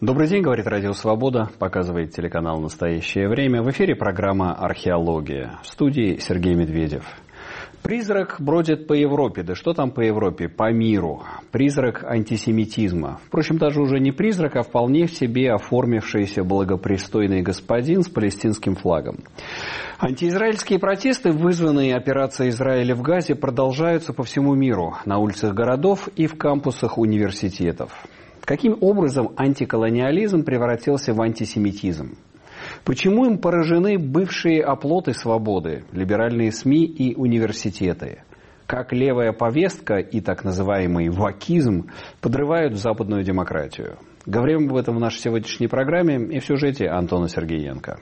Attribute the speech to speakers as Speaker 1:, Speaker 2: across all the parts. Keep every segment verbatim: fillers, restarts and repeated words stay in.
Speaker 1: Добрый день, говорит Радио Свобода, показывает телеканал «Настоящее время». В эфире программа «Археология». В студии Сергей Медведев. Призрак бродит по Европе. Да что там по Европе? По миру. Призрак антисемитизма. Впрочем, даже уже не призрак, а вполне в себе оформившийся благопристойный господин с палестинским флагом. Антиизраильские протесты, вызванные операцией Израиля в Газе, продолжаются по всему миру. На улицах городов и в кампусах университетов. Каким образом антиколониализм превратился в антисемитизм? Почему им поражены бывшие оплоты свободы, либеральные СМИ и университеты? Как левая повестка и так называемый вакизм подрывают западную демократию? Говорим об этом в нашей сегодняшней программе и в сюжете Антона Сергеенко.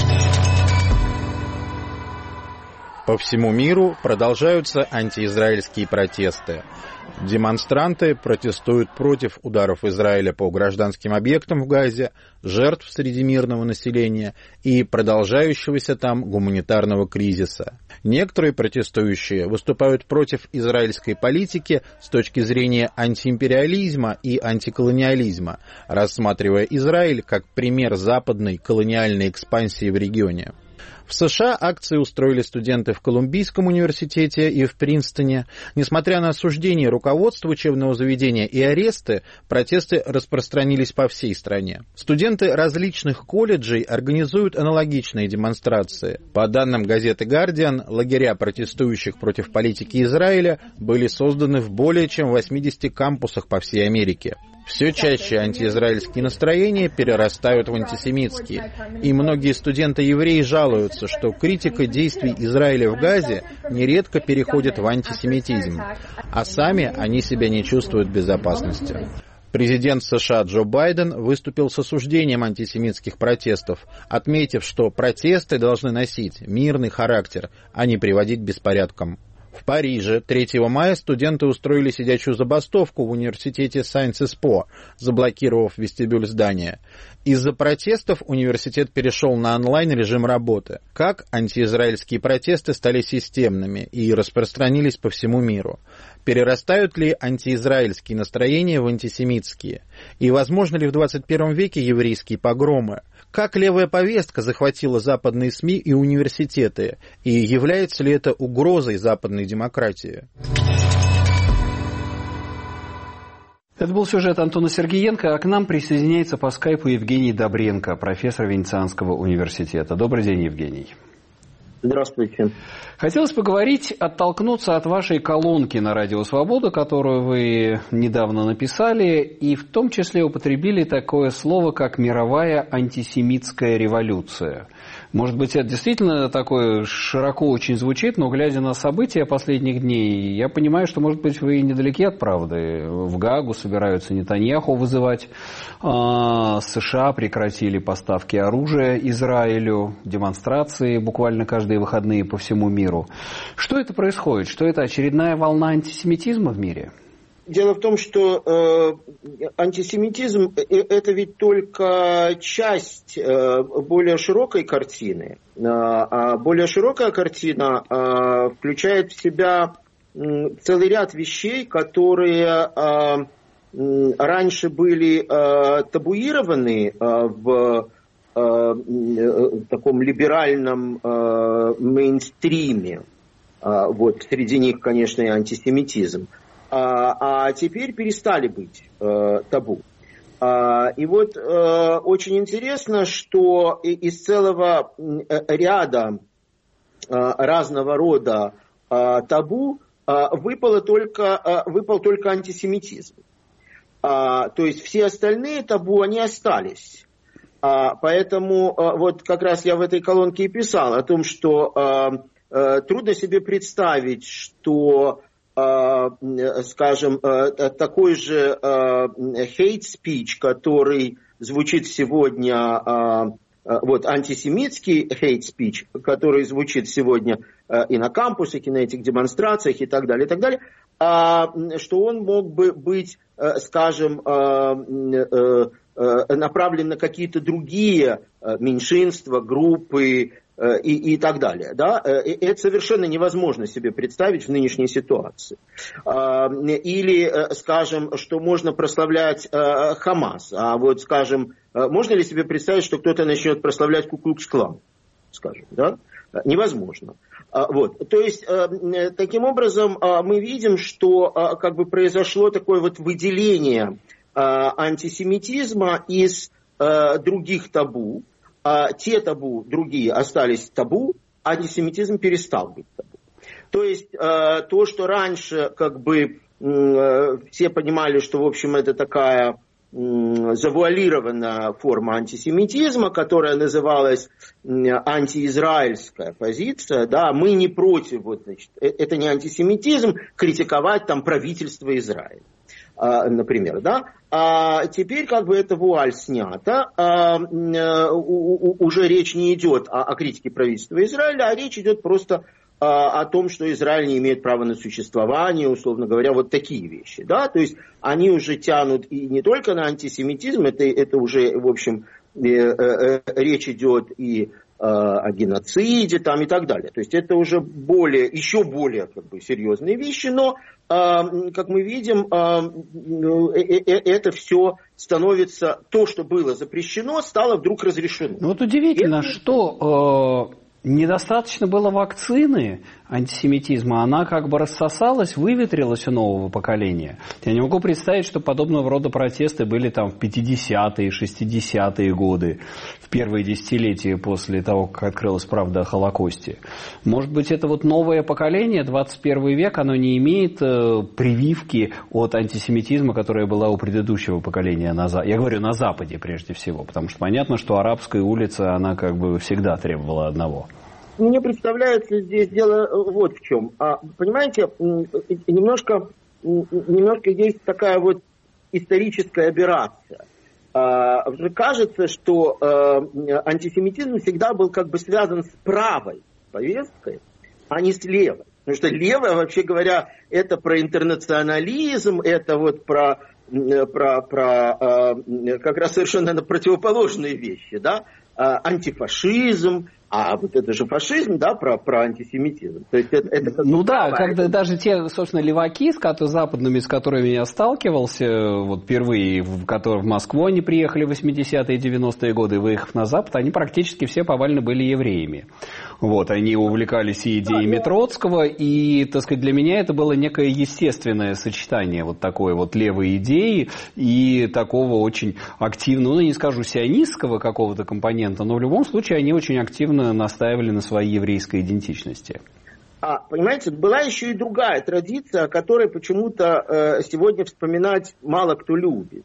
Speaker 2: По всему миру продолжаются антиизраильские протесты. Демонстранты протестуют против ударов Израиля по гражданским объектам в Газе, жертв среди мирного населения и продолжающегося там гуманитарного кризиса. Некоторые протестующие выступают против израильской политики с точки зрения антиимпериализма и антиколониализма, рассматривая Израиль как пример западной колониальной экспансии в регионе. В США акции устроили студенты в Колумбийском университете и в Принстоне. Несмотря на осуждение руководства учебного заведения и аресты, протесты распространились по всей стране. Студенты различных колледжей организуют аналогичные демонстрации. По данным газеты «Гардиан», лагеря протестующих против политики Израиля были созданы в более чем восьмидесяти кампусах по всей Америке. Все чаще антиизраильские настроения перерастают в антисемитские. И многие студенты-евреи жалуются, что критика действий Израиля в Газе нередко переходит в антисемитизм, а сами они себя не чувствуют в безопасности. Президент США Джо Байден выступил с осуждением антисемитских протестов, отметив, что протесты должны носить мирный характер, а не приводить к беспорядкам. В Париже третьего мая студенты устроили сидячую забастовку в университете Сайнс-Эспо, заблокировав вестибюль здания. Из-за протестов университет перешел на онлайн-режим работы. Как антиизраильские протесты стали системными и распространились по всему миру? Перерастают ли антиизраильские настроения в антисемитские? И возможно ли в двадцать первом веке еврейские погромы? Как левая повестка захватила западные СМИ и университеты? И является ли это угрозой западной демократии?
Speaker 1: Это был сюжет Антона Сергеенко, а к нам присоединяется по скайпу Евгений Добренко, профессор Венецианского университета. Добрый день, Евгений.
Speaker 3: Здравствуйте.
Speaker 1: Хотелось поговорить, оттолкнуться от вашей колонки на Радио Свобода, которую вы недавно написали, и в том числе употребили такое слово, как «мировая антисемитская революция». Может быть, это действительно такое широко очень звучит, но глядя на события последних дней, я понимаю, что, может быть, вы недалеки от правды. В Гаагу собираются Нетаньяху вызывать, США прекратили поставки оружия Израилю, демонстрации буквально каждые выходные по всему миру. Что это происходит? Что это очередная волна антисемитизма в мире?
Speaker 3: Дело в том, что э, антисемитизм – это ведь только часть э, более широкой картины. А более широкая картина э, включает в себя э, целый ряд вещей, которые э, раньше были э, табуированы э, в э, таком либеральном э, мейнстриме. Э, вот, среди них, конечно, и антисемитизм. А, а теперь перестали быть э, табу. А, и вот э, очень интересно, что из целого ряда э, разного рода э, табу э, выпало только, э, выпал только антисемитизм. А, то есть все остальные табу, они остались. А, поэтому э, вот как раз я в этой колонке и писал о том, что э, э, трудно себе представить, что скажем, такой же hate speech, который звучит сегодня, вот антисемитский hate speech, который звучит сегодня и на кампусах, и на этих демонстрациях, и так далее, и так далее, что он мог бы быть, скажем, направлен на какие-то другие меньшинства, группы, и, и так далее. Да? Это совершенно невозможно себе представить в нынешней ситуации. Или, скажем, что можно прославлять Хамас. А вот, скажем, можно ли себе представить, что кто-то начнет прославлять Ку-клукс-клан? Скажем, да? Невозможно. Вот. То есть, таким образом, мы видим, что как бы произошло такое вот выделение антисемитизма из других табу. Те табу, другие остались табу, а антисемитизм перестал быть табу. То есть, то, что раньше как бы все понимали, что, в общем, это такая завуалированная форма антисемитизма, которая называлась антиизраильская позиция, да, мы не против, вот, значит, это не антисемитизм, критиковать там правительство Израиля, например, да, а теперь как бы эта вуаль снята, а, уже речь не идет о, о критике правительства Израиля, а речь идет просто о том, что Израиль не имеет права на существование, условно говоря, вот такие вещи, да, то есть они уже тянут и не только на антисемитизм, это, это уже, в общем, э, э, речь идет и э, о геноциде там и так далее, то есть это уже более, еще более как бы серьезные вещи, но, э, как мы видим, э, э, э, это все становится, то, что было запрещено, стало вдруг разрешено.
Speaker 1: Ну вот удивительно, это... что... Э... Недостаточно было вакцины антисемитизма, она как бы рассосалась, выветрилась у нового поколения. Я не могу представить, что подобного рода протесты были там в пятидесятые, шестидесятые годы, в первые десятилетия после того, как открылась правда о Холокосте. Может быть, это вот новое поколение, двадцать первый век, оно не имеет э, прививки от антисемитизма, которая была у предыдущего поколения. На, я говорю на Западе прежде всего, потому что понятно, что арабская улица, она как бы всегда требовала одного.
Speaker 3: Мне представляется здесь дело вот в чем. А, понимаете, немножко, немножко есть такая вот историческая аберрация. А, кажется, что а, антисемитизм всегда был как бы связан с правой повесткой, а не с левой. Потому что левая, вообще говоря, это про интернационализм, это вот про, про, про а, как раз совершенно противоположные вещи, да? А, антифашизм. А вот это же фашизм, да, про, про антисемитизм. То есть это, это
Speaker 1: ну да, когда это... даже те, собственно, леваки, с которыми, западными, с которыми я сталкивался, вот впервые, в, которые в Москву они приехали в восьмидесятые и девяностые годы, выехав на Запад, они практически все повально были евреями. Вот, они увлекались и идеями Троцкого, и, так сказать, для меня это было некое естественное сочетание вот такой вот левой идеи и такого очень активного, ну, не скажу сионистского какого-то компонента, но в любом случае они очень активно настаивали на своей еврейской идентичности.
Speaker 3: А, понимаете, была еще и другая традиция, о которой почему-то э, сегодня вспоминать мало кто любит.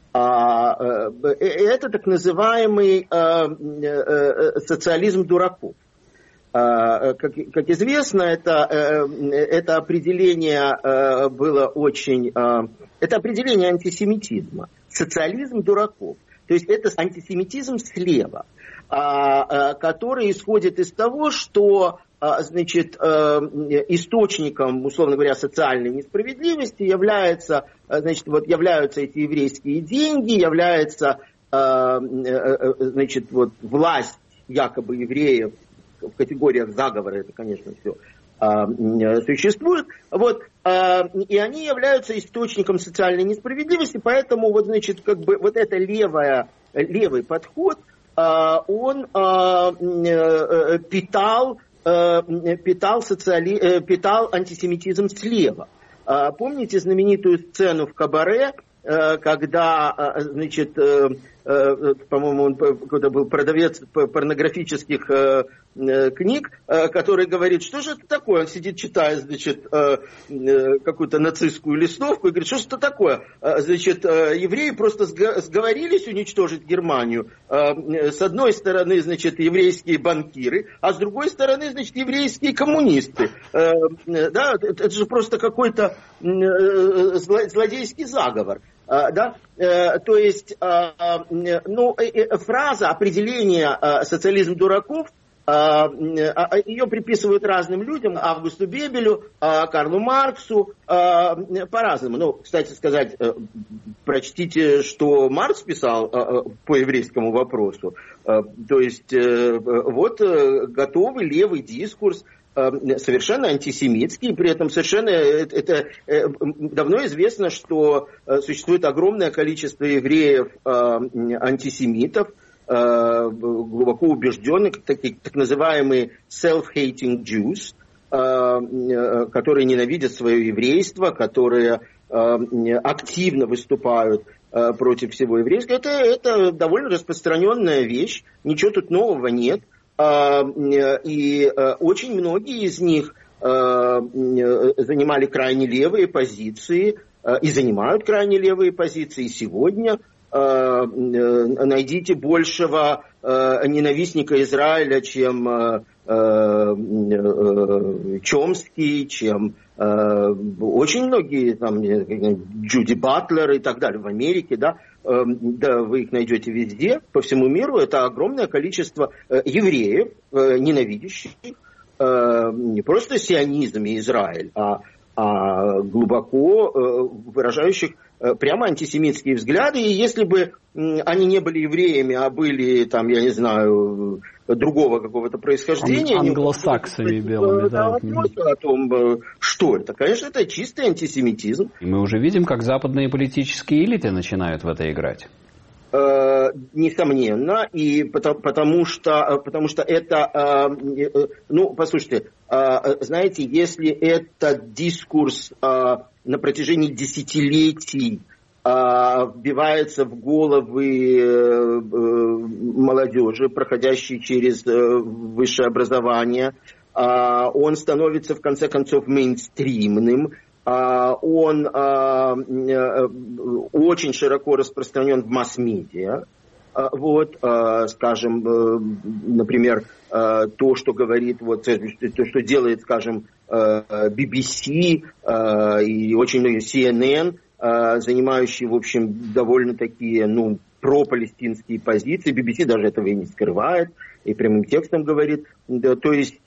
Speaker 3: А, э, это так называемый э, э, социализм дураков. Как, как известно, это, это определение было очень... Это определение антисемитизма. Социализм дураков. То есть это антисемитизм слева, который исходит из того, что, значит, источником, условно говоря, социальной несправедливости является, значит, вот являются эти еврейские деньги, является, значит, вот власть якобы евреев в категориях заговора, это, конечно, все а, существует, вот, а, и они являются источником социальной несправедливости, поэтому, вот, значит, как бы, вот это левое, левый подход, а, он а, питал, а, питал, социали... питал антисемитизм слева. А, помните знаменитую сцену в «Кабаре», когда, значит, по-моему, он какой-то был продавец порнографических книг, который говорит, что же это такое? Он сидит, читает, значит, какую-то нацистскую листовку и говорит, что же это такое? Значит, евреи просто сговорились уничтожить Германию. С одной стороны, значит, еврейские банкиры, а с другой стороны, значит, еврейские коммунисты. Да, это же просто какой-то злодейский заговор. Да? То есть, ну, фраза определения социализм дураков Ее приписывают разным людям, Августу Бебелю, Карлу Марксу, по-разному. Ну, кстати сказать, прочтите, что Маркс писал по еврейскому вопросу. То есть, вот готовый левый дискурс, совершенно антисемитский, при этом совершенно это, это давно известно, что существует огромное количество евреев антисемитов, глубоко убежденных, так, так называемые self-hating Jews, которые ненавидят свое еврейство, которые активно выступают против всего еврейского. Это, это довольно распространенная вещь, ничего тут нового нет. И очень многие из них занимали крайне левые позиции и занимают крайне левые позиции сегодня. Найдите большего ненавистника Израиля, чем Чомский, чем очень многие, там, Джуди Батлер и так далее в Америке, да, да, вы их найдете везде, по всему миру. Это огромное количество евреев, ненавидящих не просто сионизм и Израиль, а, а глубоко выражающих прямо антисемитские взгляды, и если бы они не были евреями, а были, там, я не знаю, другого какого-то происхождения...
Speaker 1: Англосаксами белыми, да.
Speaker 3: Вопрос о том, что это. Конечно, это чистый антисемитизм.
Speaker 1: И мы уже видим, как западные политические элиты начинают в это играть.
Speaker 3: Несомненно, и потому, потому, что, потому что это, ну, послушайте, знаете, если этот дискурс на протяжении десятилетий вбивается в головы молодежи, проходящей через высшее образование, он становится в конце концов мейнстримным, он очень широко распространен в масс-медиа. Вот, скажем, например, то, что говорит, вот, то, что делает, скажем, би би си и очень многие си эн эн, занимающие, в общем, довольно такие, ну, пропалестинские позиции. би би си даже этого и не скрывает, и прямым текстом говорит. Да, то есть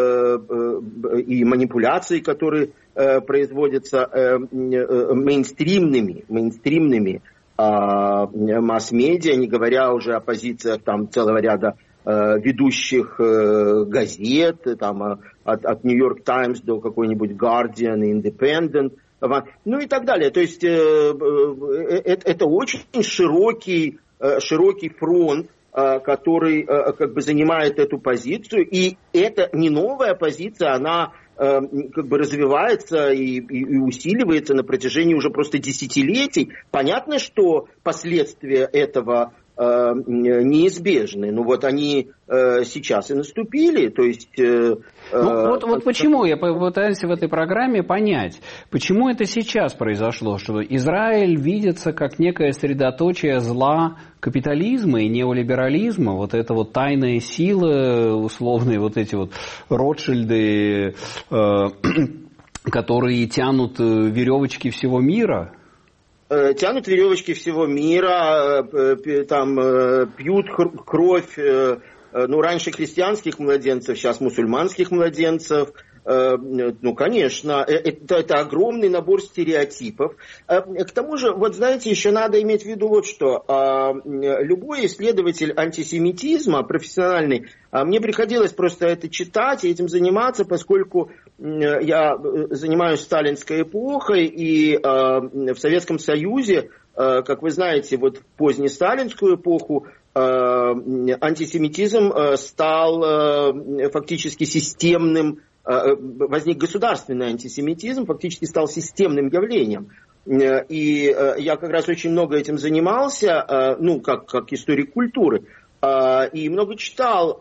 Speaker 3: и манипуляции, которые производятся мейнстримными, мейнстримными масс-медиа, не говоря уже о позициях там целого ряда ведущих газет, там, от, от New York Times до какой-нибудь Guardian, Independent, ну и так далее. То есть это, это очень широкий, широкий фронт, который как бы занимает эту позицию, и это не новая позиция, она как бы развивается и, и, и усиливается на протяжении уже просто десятилетий. Понятно, что последствия этого э, неизбежны. Но вот они э, сейчас и наступили. То есть, э,
Speaker 1: ну, вот, вот почему я пытаюсь в этой программе понять, почему это сейчас произошло, что Израиль видится как некое средоточие зла капитализма и неолиберализма, вот эта вот тайная сила, условные вот эти вот Ротшильды, э, которые тянут веревочки всего мира.
Speaker 3: Тянут веревочки всего мира, там пьют кровь, ну, раньше христианских младенцев, сейчас мусульманских младенцев. Ну, конечно, это, это огромный набор стереотипов. К тому же, вот знаете, еще надо иметь в виду вот что. Любой исследователь антисемитизма профессиональный, мне приходилось просто это читать и этим заниматься, поскольку я занимаюсь сталинской эпохой, и в Советском Союзе, как вы знаете, вот в позднесталинскую эпоху антисемитизм стал фактически системным, возник государственный антисемитизм, фактически стал системным явлением. И я как раз очень много этим занимался, ну, как, как историк культуры, и много читал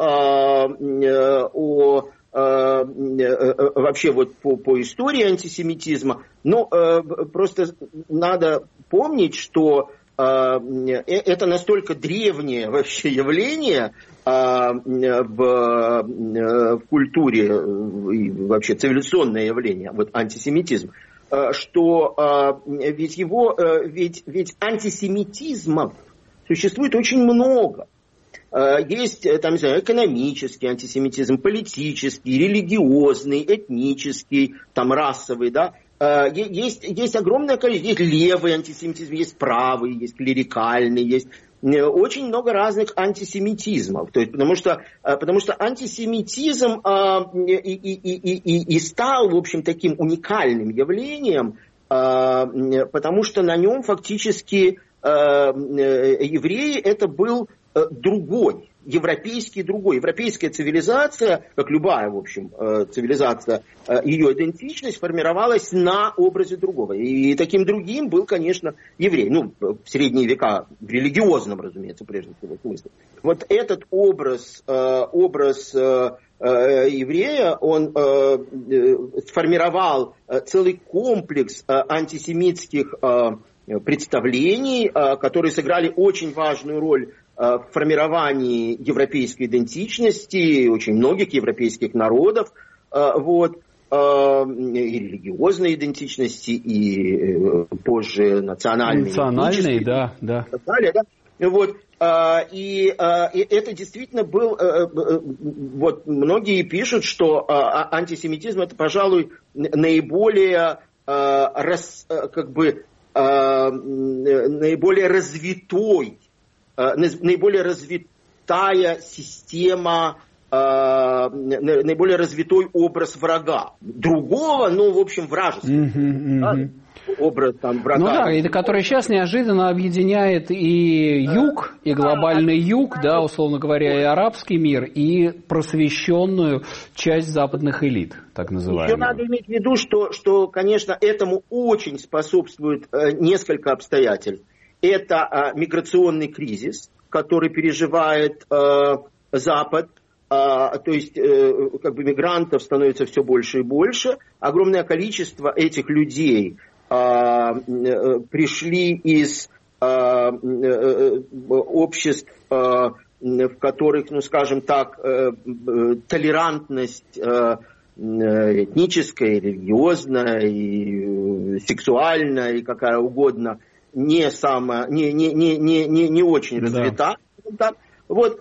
Speaker 3: о, вообще вот по, по истории антисемитизма. Но просто надо помнить, что это настолько древнее вообще явление в, в культуре и вообще цивилизационное явление, вот антисемитизм, что ведь его, ведь, ведь антисемитизмов существует очень много. есть там, не знаю, экономический антисемитизм, политический, религиозный, этнический, там, расовый, да. Есть, есть огромное количество, есть левый антисемитизм, есть правый, есть клерикальный, есть очень много разных антисемитизмов. То есть, потому, что, потому что антисемитизм а, и, и, и, и, и стал, в общем, таким уникальным явлением, а, потому что на нем фактически а, евреи это был другой, европейский другой. Европейская цивилизация, как любая, в общем, цивилизация, ее идентичность формировалась на образе другого. И таким другим был, конечно, еврей. Ну, в средние века, в религиозном, разумеется, прежде всего смысле. Вот этот образ, образ еврея, он сформировал целый комплекс антисемитских представлений, которые сыграли очень важную роль в формировании европейской идентичности очень многих европейских народов, вот, и религиозной идентичности, и позже национальной.
Speaker 1: Национальной, да, да.
Speaker 3: И так далее, да. Вот, и, и это действительно был, вот многие пишут, что антисемитизм это, пожалуй, наиболее, как бы, наиболее развитой наиболее развитая система, наиболее развитой образ врага. Другого, ну, в общем, вражеского. Mm-hmm, да? mm-hmm. Образ там врага.
Speaker 1: Ну да, и который сейчас неожиданно объединяет и юг, и глобальный юг, да, условно говоря, и арабский мир, и просвещенную часть западных элит, так называемых.
Speaker 3: Еще надо иметь в виду, что, что конечно, этому очень способствует несколько обстоятельств. Это а, миграционный кризис, который переживает а, Запад, а, то есть э, как бы мигрантов становится все больше и больше. Огромное количество этих людей а, э, пришли из а, э, обществ, а, в которых, ну скажем так, э, э, толерантность э, этническая, религиозная, и, э, сексуальная, и какая угодно, не, само, не, не, не, не, не очень развита. Да. Вот,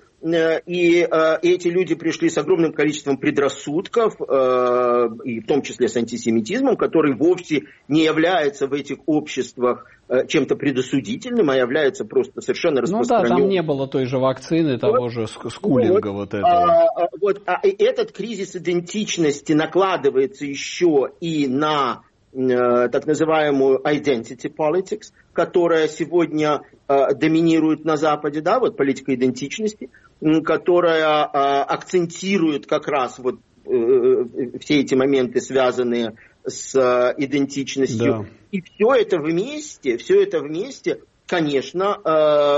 Speaker 3: и э, эти люди пришли с огромным количеством предрассудков, э, и в том числе с антисемитизмом, который вовсе не является в этих обществах э, чем-то предосудительным, а является просто совершенно распространенным.
Speaker 1: Ну да, там не было той же вакцины, того вот, же скулинга вот, вот этого.
Speaker 3: А, вот, а этот кризис идентичности накладывается еще и на так называемую identity politics, которая сегодня э, доминирует на Западе, да, вот политика идентичности, которая э, акцентирует как раз вот э, все эти моменты, связанные с э, идентичностью. Да. И все это вместе, все это вместе, конечно, э,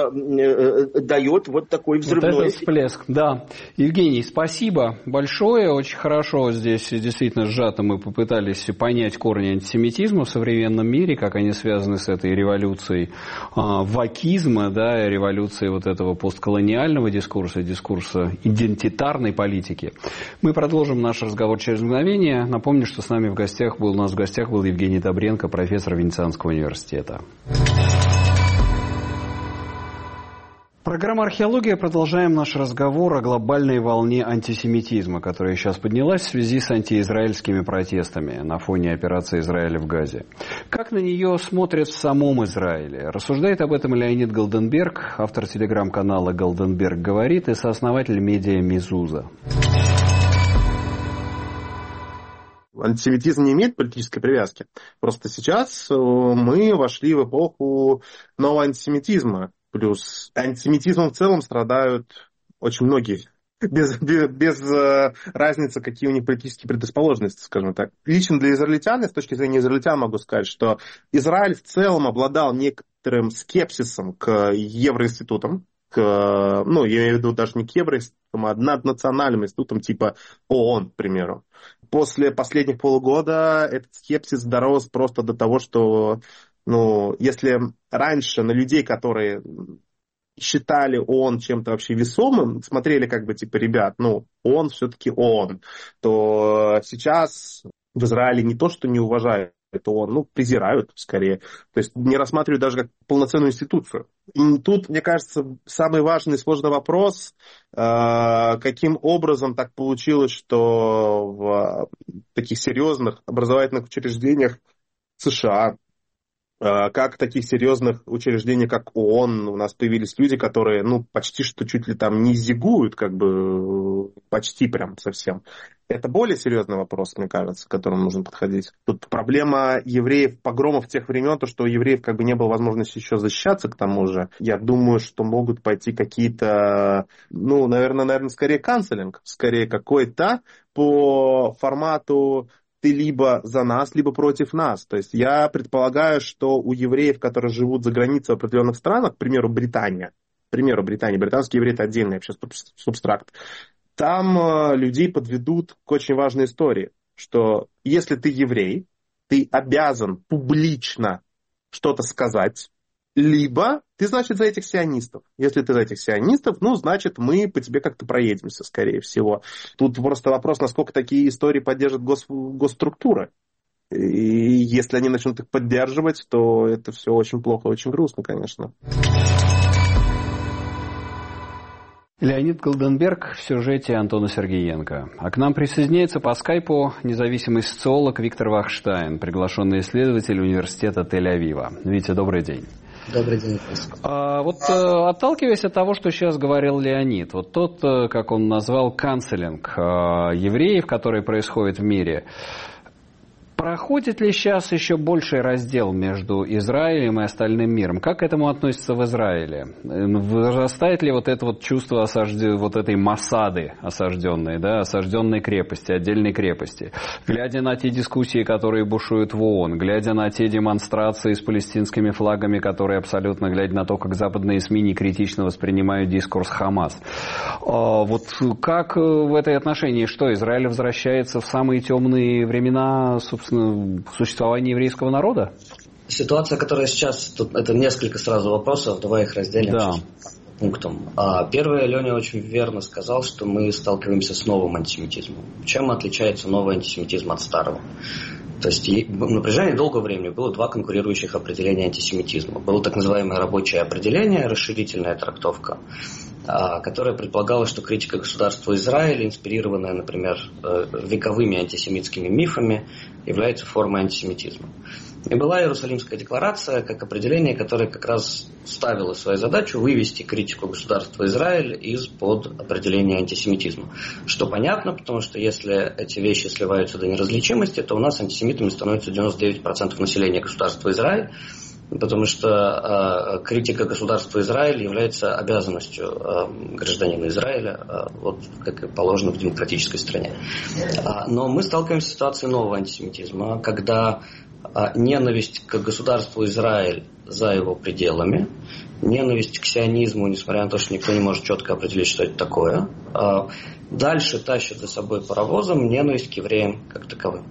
Speaker 3: э, дает вот такой взрывной...
Speaker 1: Вот этот всплеск, да. Евгений, спасибо большое. Очень хорошо здесь действительно сжато мы попытались понять корни антисемитизма в современном мире, как они связаны с этой революцией э, вакизма, да, революцией вот этого постколониального дискурса, дискурса идентитарной политики. Мы продолжим наш разговор через мгновение. Напомню, что с нами в гостях был, у нас в гостях был Евгений Добренко, профессор Венецианского университета. Программа «Археология». Продолжаем наш разговор о глобальной волне антисемитизма, которая сейчас поднялась в связи с антиизраильскими протестами на фоне операции Израиля в Газе. Как на нее смотрят в самом Израиле? Рассуждает об этом Леонид Голденберг, автор телеграм-канала «Голденберг говорит» и сооснователь медиа «Мезуза».
Speaker 4: Антисемитизм не имеет политической привязки. Просто сейчас мы вошли в эпоху нового антисемитизма. Плюс антисемитизмом в целом страдают очень многие. Без, без, без э, разницы, какие у них политические предрасположенности, скажем так. Лично для израильтян, с точки зрения израильтян могу сказать, что Израиль в целом обладал некоторым скепсисом к евроинститутам, к, ну, я имею в виду даже не к евроинститутам, а наднациональным институтам типа ООН, к примеру. После последних полугода этот скепсис дорос просто до того, что ну, если раньше на людей, которые считали ООН чем-то вообще весомым, смотрели как бы типа, ребят, ну, ООН все-таки ООН, то сейчас в Израиле не то, что не уважают ООН, ну, презирают скорее. То есть не рассматривают даже как полноценную институцию. И тут, мне кажется, самый важный и сложный вопрос, каким образом так получилось, что в таких серьезных образовательных учреждениях США, как в таких серьезных учреждениях, как ООН, у нас появились люди, которые, ну, почти что чуть ли там не зигуют, как бы, почти прям совсем. Это более серьезный вопрос, мне кажется, к которому нужно подходить. Тут проблема евреев, погромов тех времен, то, что у евреев как бы не было возможности еще защищаться, к тому же. Я думаю, что могут пойти какие-то, ну, наверное, наверное, скорее канцелинг, скорее какой-то по формату ты либо за нас, либо против нас. То есть я предполагаю, что у евреев, которые живут за границей в определенных странах, к примеру, Британия, к примеру, Британия, британские евреи — это отдельный вообще субстракт, там э, людей подведут к очень важной истории, что если ты еврей, ты обязан публично что-то сказать, либо ты, значит, за этих сионистов. Если ты за этих сионистов, ну, значит, мы по тебе как-то проедемся, скорее всего. Тут просто вопрос, насколько такие истории поддержат гос, госструктуры. И если они начнут их поддерживать, то это все очень плохо, очень грустно, конечно.
Speaker 1: Леонид Голденберг в сюжете Антона Сергеенко. А к нам присоединяется по скайпу независимый социолог Виктор Вахштайн, приглашенный исследователь университета Тель-Авива. Витя, добрый день.
Speaker 5: Добрый день.
Speaker 1: А, вот отталкиваясь от того, что сейчас говорил Леонид, вот тот, как он назвал, канцелинг евреев, который происходит в мире, проходит ли сейчас еще больший раздел между Израилем и остальным миром? Как к этому относится в Израиле? Возрастает ли вот это вот чувство осажд... вот этой Масады осажденной, да, осажденной крепости, отдельной крепости? Глядя на те дискуссии, которые бушуют в ООН, глядя на те демонстрации с палестинскими флагами, которые абсолютно, глядя на то, как западные СМИ некритично воспринимают дискурс Хамас. Вот как в этой отношении, что Израиль возвращается в самые темные времена, собственно, существования еврейского народа?
Speaker 5: Ситуация, которая сейчас, тут это несколько сразу вопросов, давай их разделим
Speaker 1: да.
Speaker 5: пунктом. А, первое, Леня очень верно сказал, что мы сталкиваемся с новым антисемитизмом. Чем отличается новый антисемитизм от старого? То есть на протяжении долгого времени было два конкурирующих определения антисемитизма. Было так называемое рабочее определение, расширительная трактовка, которая предполагала, что критика государства Израиля, инспирированная, например, вековыми антисемитскими мифами, является формой антисемитизма. И была Иерусалимская декларация как определение, которое как раз ставило свою задачу вывести критику государства Израиль из-под определения антисемитизма. Что понятно, потому что если эти вещи сливаются до неразличимости, то у нас антисемитами становится девяносто девять процентов населения государства Израиль, потому что э, критика государства Израиль является обязанностью э, гражданина Израиля, э, вот как и положено в демократической стране. Э, но мы сталкиваемся с ситуацией нового антисемитизма, когда э, ненависть к государству Израиль за его пределами, ненависть к сионизму, несмотря на то, что никто не может четко определить, что это такое, э, дальше тащит за собой паровозом ненависть к евреям как таковым.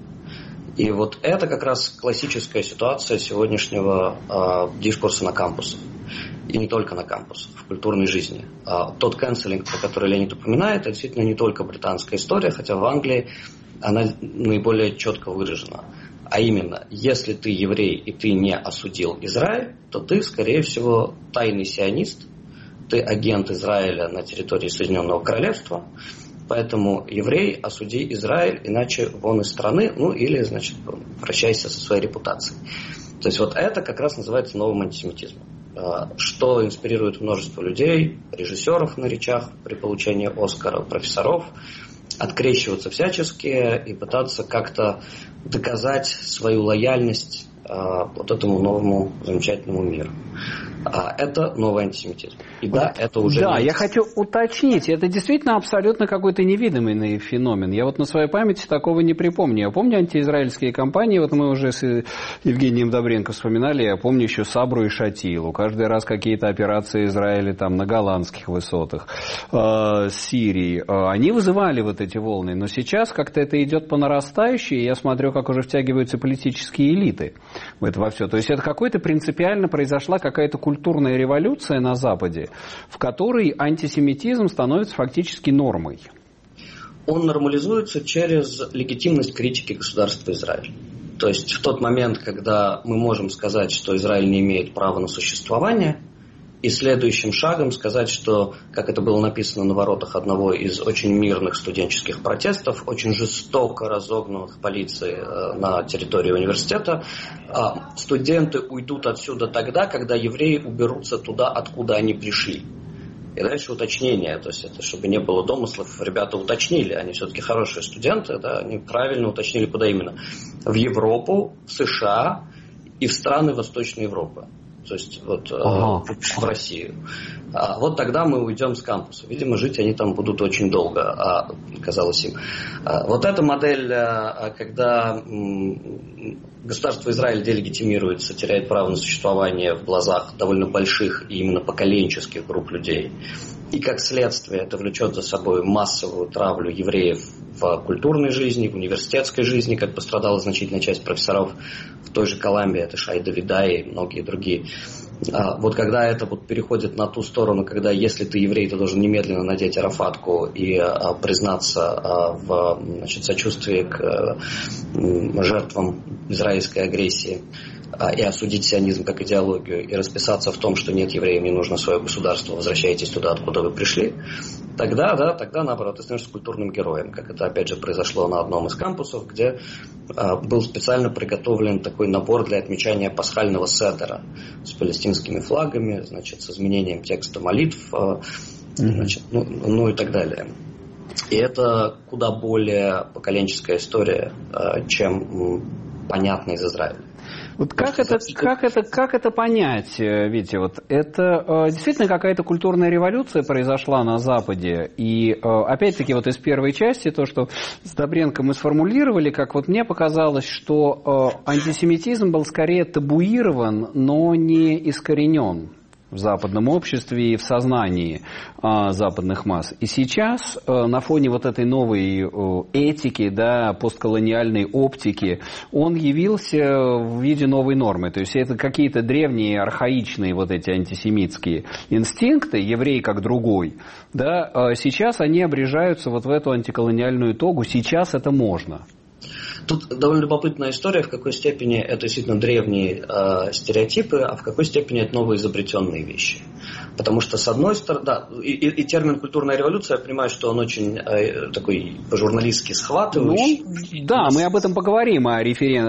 Speaker 5: И вот это как раз классическая ситуация сегодняшнего э, дискурса на кампусах. И не только на кампусах, в культурной жизни. А тот канцелинг, про который Леонид упоминает, это действительно не только британская история, хотя в Англии она наиболее четко выражена. А именно, если ты еврей и ты не осудил Израиль, то ты, скорее всего, тайный сионист, ты агент Израиля на территории Соединенного Королевства. Поэтому еврей, осуди Израиль, иначе вон из страны, ну или, значит, прощайся со своей репутацией. То есть вот это как раз называется новым антисемитизмом, что инспирирует множество людей, режиссеров на речах при получении Оскара, профессоров, открещиваться всячески и пытаться как-то доказать свою лояльность вот этому новому замечательному миру. Это новый антисемитизм. И да, это уже...
Speaker 1: Да, я хочу уточнить, это действительно абсолютно какой-то невидимый феномен. Я вот на своей памяти такого не припомню. Я помню антиизраильские кампании, вот мы уже с Евгением Добренко вспоминали, я помню еще Сабру и Шатилу. Каждый раз какие-то операции Израиля там на голландских высотах, э, Сирии, э, они вызывали вот эти волны. Но сейчас как-то это идет по нарастающей, и я смотрю, как уже втягиваются политические элиты в это во все. То есть это какой-то принципиально произошла какая-то культурная революция на Западе, в которой антисемитизм становится фактически нормой.
Speaker 5: Он нормализуется через легитимность критики государства Израиль. То есть в тот момент, когда мы можем сказать, что Израиль не имеет права на существование, и следующим шагом сказать, что, как это было написано на воротах одного из очень мирных студенческих протестов, очень жестоко разогнанных полицией на территории университета, студенты уйдут отсюда тогда, когда евреи уберутся туда, откуда они пришли. И дальше уточнение, то есть это чтобы не было домыслов, ребята уточнили, они все-таки хорошие студенты, да, они правильно уточнили, куда именно. В Европу, в США и в страны Восточной Европы. То есть вот ага. в Россию. А вот тогда мы уйдем с кампуса. Видимо, жить они там будут очень долго, а, казалось им. А, вот эта модель, когда государство Израиль делегитимируется, теряет право на существование в глазах довольно больших и именно поколенческих групп людей. И как следствие это влечет за собой массовую травлю евреев в культурной жизни, в университетской жизни, как пострадала значительная часть профессоров в той же Коламбии, это Шай Давидай и многие другие. Вот когда это вот переходит на ту сторону, когда если ты еврей, ты должен немедленно надеть арафатку и признаться в, значит, сочувствии к жертвам израильской агрессии, и осудить сионизм как идеологию, и расписаться в том, что нет, евреям не нужно свое государство, возвращайтесь туда, откуда вы пришли, тогда, да, тогда, наоборот, ты становишься культурным героем, как это, опять же, произошло на одном из кампусов, где а, был специально приготовлен такой набор для отмечания пасхального седера с палестинскими флагами, значит, с изменением текста молитв, а, значит, ну, ну и так далее. И это куда более поколенческая история, а, чем понятна из Израиля.
Speaker 1: Вот как это, как, это, как это понять, видите, вот это э, действительно какая-то культурная революция произошла на Западе, и э, опять-таки вот из первой части, то, что с Добренко мы сформулировали, как вот мне показалось, что э, антисемитизм был скорее табуирован, но не искоренен в западном обществе и в сознании а, западных масс. И сейчас а, на фоне вот этой новой а, этики, да, постколониальной оптики, он явился в виде новой нормы. То есть это какие-то древние, архаичные вот эти антисемитские инстинкты, еврей как другой, да, а сейчас они обрежаются вот в эту антиколониальную тогу. Сейчас это можно.
Speaker 5: Тут довольно любопытная история, в какой степени это действительно древние э, стереотипы, а в какой степени это новоизобретенные вещи. Потому что, с одной стороны, да, и, и термин «культурная революция», я понимаю, что он очень э, такой по-журналистски схватывающий.
Speaker 1: Ну, да, мы об этом поговорим, о, референ...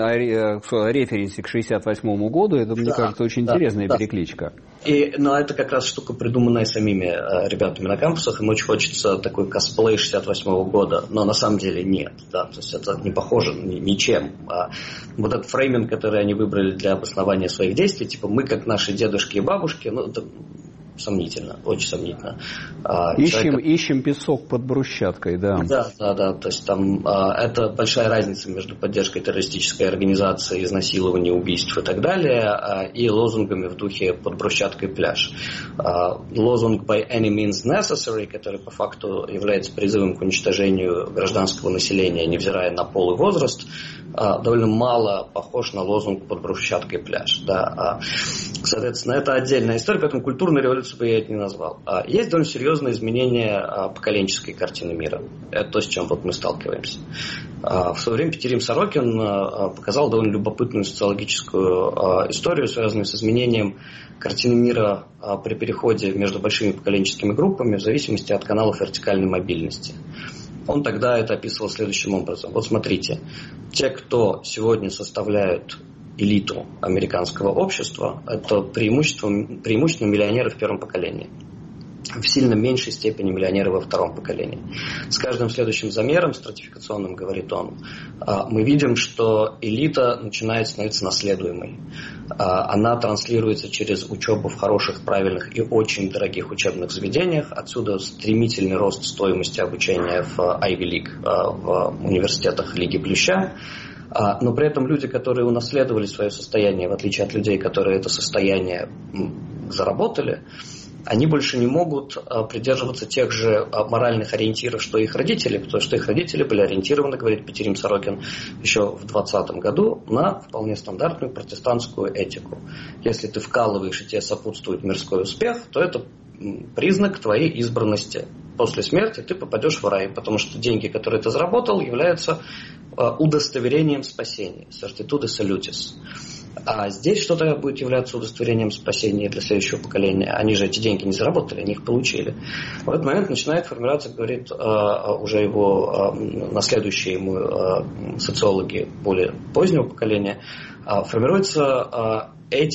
Speaker 1: о референсе к шестьдесят восьмому году. Это, мне да, кажется, очень да, интересная да. перекличка.
Speaker 5: И, но это как раз штука, придуманная самими э, ребятами на кампусах. Им очень хочется такой косплей шестьдесят восьмого года, но на самом деле нет. Да, то есть это не похоже ни, ничем. А вот этот фрейминг, который они выбрали для обоснования своих действий, типа мы как наши дедушки и бабушки, ну это сомнительно, очень сомнительно. А,
Speaker 1: ищем,
Speaker 5: человек...
Speaker 1: ищем песок под брусчаткой, да.
Speaker 5: Да, да, да. То есть там а, это большая разница между поддержкой террористической организации, изнасилований, убийств и так далее, а, и лозунгами в духе под брусчаткой пляж. А, лозунг by any means necessary, который по факту является призывом к уничтожению гражданского населения, невзирая на пол и возраст, а, довольно мало похож на лозунг под брусчаткой пляж. Да. А, соответственно, это отдельная история, поэтому культурная революция бы я это не назвал. А, есть довольно серьезное изменение а, поколенческой картины мира. Это то, с чем вот мы сталкиваемся. А, в свое время Петерим Сорокин а, показал довольно любопытную социологическую а, историю, связанную с изменением картины мира а, при переходе между большими поколенческими группами в зависимости от каналов вертикальной мобильности. Он тогда это описывал следующим образом. Вот смотрите, те, кто сегодня составляют элиту американского общества, это преимущественно, преимущественно миллионеры в первом поколении. В сильно меньшей степени миллионеры во втором поколении. С каждым следующим замером, стратификационным, говорит он, мы видим, что элита начинает становиться наследуемой. Она транслируется через учебу в хороших, правильных и очень дорогих учебных заведениях. Отсюда стремительный рост стоимости обучения в Ivy League, в университетах Лиги Плюща. Но при этом люди, которые унаследовали свое состояние, в отличие от людей, которые это состояние заработали, они больше не могут придерживаться тех же моральных ориентиров, что их родители, потому что их родители были ориентированы, говорит Петерим Сорокин, еще в двадцатом году на вполне стандартную протестантскую этику. Если ты вкалываешь и тебе сопутствует мирской успех, то это признак твоей избранности после смерти ты попадешь в рай, потому что деньги, которые ты заработал, являются удостоверением спасения. Certitude salutis. А здесь что-то будет являться удостоверением спасения для следующего поколения. Они же эти деньги не заработали, они их получили. В этот момент начинает формироваться, говорит уже его наследующие ему социологи более позднего поколения, формируется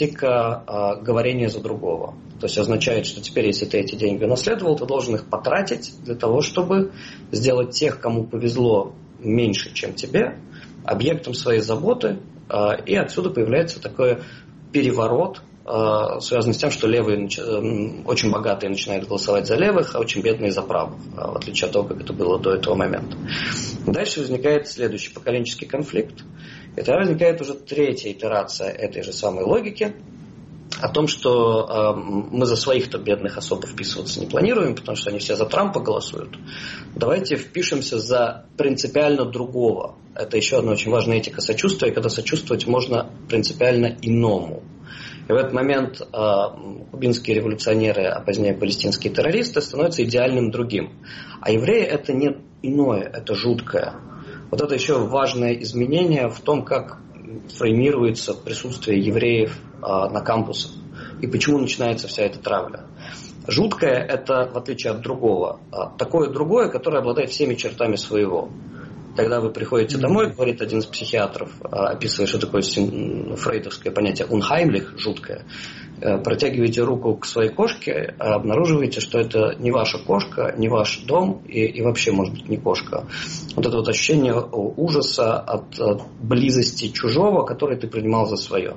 Speaker 5: этика говорения за другого. То есть означает, что теперь, если ты эти деньги унаследовал, ты должен их потратить для того, чтобы сделать тех, кому повезло меньше, чем тебе, объектом своей заботы. И отсюда появляется такой переворот, связанный с тем, что левые, очень богатые начинают голосовать за левых, а очень бедные за правых, в отличие от того, как это было до этого момента. Дальше возникает следующий поколенческий конфликт. И тогда возникает уже третья итерация этой же самой логики, о том, что э, мы за своих-то бедных особо вписываться не планируем, потому что они все за Трампа голосуют. Давайте впишемся за принципиально другого. Это еще одна очень важная этика сочувствия, когда сочувствовать можно принципиально иному. И в этот момент э, кубинские революционеры, а позднее палестинские террористы становятся идеальным другим. А евреи это не иное, это жуткое. Вот это еще важное изменение в том, как фреймируется присутствие евреев а, на кампусах и почему начинается вся эта травля. Жуткое – это, в отличие от другого, а, такое другое, которое обладает всеми чертами своего. Когда вы приходите домой, говорит один из психиатров, а, описывая, что такое фрейдовское понятие «unheimlich», жуткое, протягиваете руку к своей кошке, а обнаруживаете, что это не ваша кошка, не ваш дом и, и вообще, может быть, не кошка. Вот это вот ощущение ужаса от, от близости чужого, который ты принимал за свое.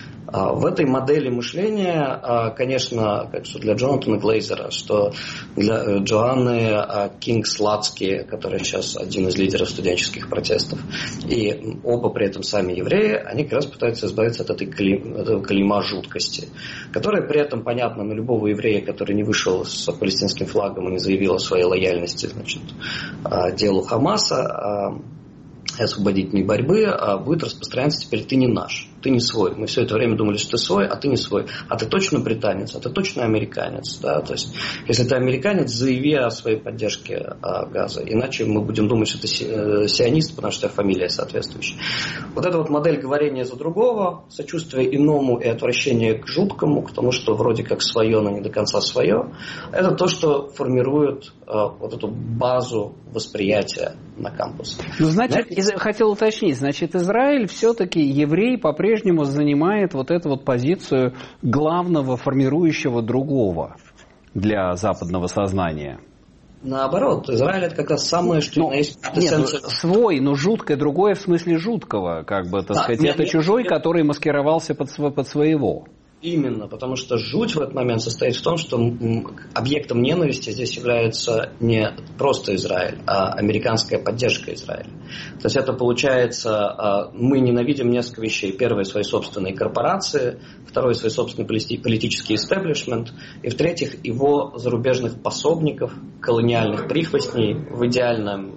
Speaker 5: В этой модели мышления, конечно, как что для Джонатана Глейзера, что для Джоанны Кинг-Слацки, которая сейчас один из лидеров студенческих протестов, и оба при этом сами евреи, они как раз пытаются избавиться от этой этого клейма жуткости, которая при этом понятна на любого еврея, который не вышел с палестинским флагом и не заявил о своей лояльности, значит, делу Хамаса, освободительной борьбы, а будет распространяться теперь «ты не наш, ты не свой». Мы все это время думали, что ты свой, а ты не свой. А ты точно британец, а ты точно американец. Да? То есть, если ты американец, заяви о своей поддержке а, Газа. Иначе мы будем думать, что ты сионист, потому что у тебя фамилия соответствующая. Вот эта вот модель говорения за другого, сочувствие иному и отвращение к жуткому, к тому, что вроде как свое, но не до конца свое, это то, что формирует а, вот эту базу восприятия на кампусе.
Speaker 1: Ну, значит, из, хотел уточнить, значит, Израиль все-таки, еврей по-прежнему занимает вот эту вот позицию главного формирующего другого для западного сознания.
Speaker 5: Наоборот, Израиль это как раз самое, что
Speaker 1: ну,
Speaker 5: есть.
Speaker 1: Нет, ну, свой, но жуткое, другое в смысле жуткого, как бы, так да, сказать, нет, это нет, чужой, нет. Который маскировался под, под своего.
Speaker 5: Именно, потому что жуть в этот момент состоит в том, что объектом ненависти здесь является не просто Израиль, а американская поддержка Израиля. То есть это получается, мы ненавидим несколько вещей. Первое, свои собственные корпорации, второе, свой собственный политический истеблишмент, и в-третьих, его зарубежных пособников, колониальных прихвостней в идеальном.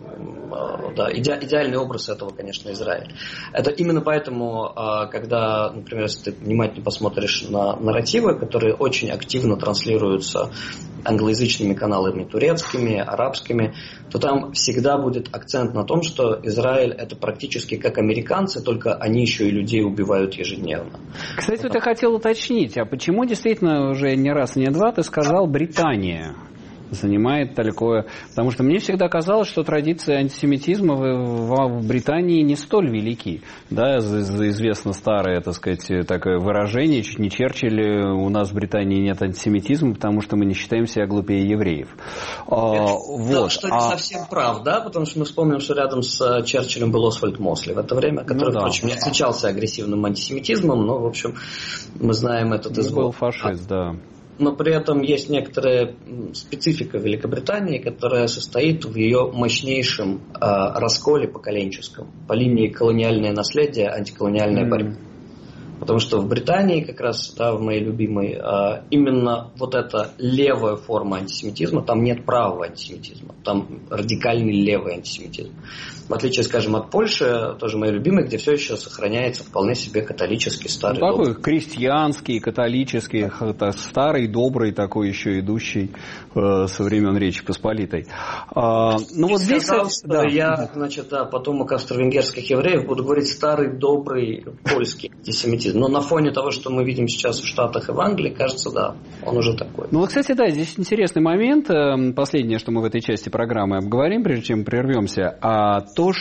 Speaker 5: Да, иде, идеальный образ этого, конечно, Израиль. Это именно поэтому, когда, например, если ты внимательно посмотришь на нарративы, которые очень активно транслируются англоязычными каналами, турецкими, арабскими, то там всегда будет акцент на том, что Израиль это практически как американцы, только они еще и людей убивают ежедневно.
Speaker 1: Кстати, вот я хотел уточнить, а почему действительно уже не раз и не два ты сказал Британия? Занимает такое... Потому что мне всегда казалось, что традиции антисемитизма в, в Британии не столь велики. Да, известно старое, так сказать, такое выражение, чуть не Черчилль, у нас в Британии нет антисемитизма, потому что мы не считаем себя глупее евреев.
Speaker 5: Это, а, вот. Что не а... совсем прав, да, потому что мы вспомним, что рядом с Черчиллем был Освальд Мосли в это время, который, ну, да. впрочем, не отличался агрессивным антисемитизмом, но, в общем, мы знаем этот
Speaker 1: извод. Был фашист, да.
Speaker 5: Но при этом есть некоторая специфика Великобритании, которая состоит в ее мощнейшем э, расколе поколенческом по линии колониальное наследие, антиколониальная mm. борьба. Потому что в Британии, как раз, да, в моей любимой, именно вот эта левая форма антисемитизма, там нет правого антисемитизма, там радикальный левый антисемитизм. В отличие, скажем, от Польши, тоже моей любимой, где все еще сохраняется вполне себе католический старый
Speaker 1: ну, такой
Speaker 5: добрый.
Speaker 1: Крестьянский, католический, это старый, добрый, такой еще идущий э, со времен Речи Посполитой. А, ну вот здесь,
Speaker 5: сказал,
Speaker 1: кстати,
Speaker 5: что
Speaker 1: да.
Speaker 5: я, значит, да, потомок австро-венгерских евреев, буду говорить старый, добрый польский антисемитизм. Но на фоне того, что мы видим сейчас в Штатах и в Англии, кажется, да, он уже такой.
Speaker 1: Ну вот, кстати, да, здесь интересный момент. Последнее, что мы в этой части программы обговорим, прежде чем прервемся, а то,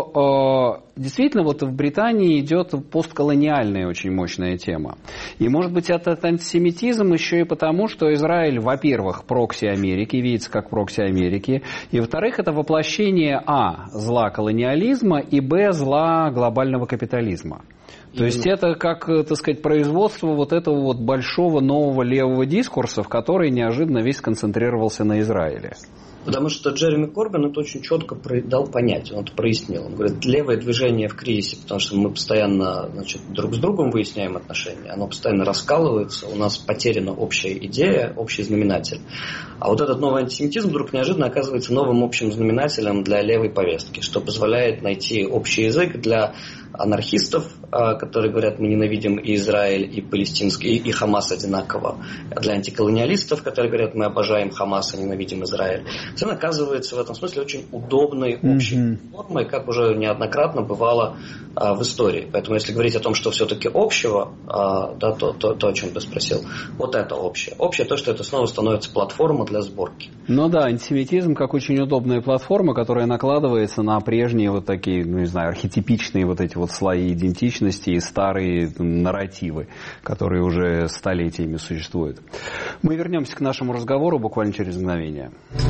Speaker 1: что э, действительно вот в Британии идет постколониальная очень мощная тема. И, может быть, этот антисемитизм еще и потому, что Израиль, во-первых, прокси Америки, видится как прокси Америки, и, во-вторых, это воплощение, а, зла колониализма, и, б, зла глобального капитализма. То есть это как, так сказать, производство вот этого вот большого нового левого дискурса, в который неожиданно весь сконцентрировался на Израиле.
Speaker 5: Потому что Джереми Корбин это очень четко дал понять, он это прояснил. Он говорит, левое движение в кризисе, потому что мы постоянно, значит, друг с другом выясняем отношения, оно постоянно раскалывается, у нас потеряна общая идея, общий знаменатель. А вот этот новый антисемитизм вдруг неожиданно оказывается новым общим знаменателем для левой повестки, что позволяет найти общий язык для анархистов, которые говорят, мы ненавидим и Израиль, и палестинский, и, и Хамас одинаково. Для антиколониалистов, которые говорят, мы обожаем Хамас, и ненавидим Израиль. Он оказывается в этом смысле очень удобной общей mm-hmm. формой, как уже неоднократно бывало а, в истории. Поэтому если говорить о том, что все-таки общего, а, да, то, то, то, о чем ты спросил, вот это общее. Общее то, что это снова становится платформа для сборки.
Speaker 1: Ну да, антисемитизм как очень удобная платформа, которая накладывается на прежние вот такие, ну не знаю, архетипичные вот эти вот слои идентичности и старые нарративы, которые уже столетиями существуют. Мы вернемся к нашему разговору буквально через мгновение.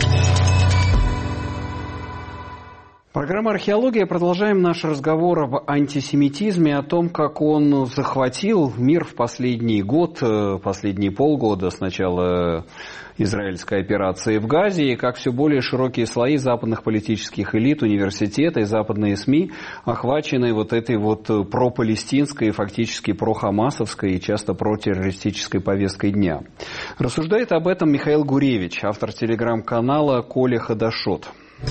Speaker 1: Программа «Археология». Продолжаем наш разговор об антисемитизме, о том, как он захватил мир в последний год, последние полгода с начала израильской операции в Газе, и как все более широкие слои западных политических элит, университеты и западные СМИ охвачены вот этой вот пропалестинской, фактически прохамасовской и часто протеррористической повесткой дня. Рассуждает об этом Михаил Гуревич, автор телеграм-канала «Коля Хадашот».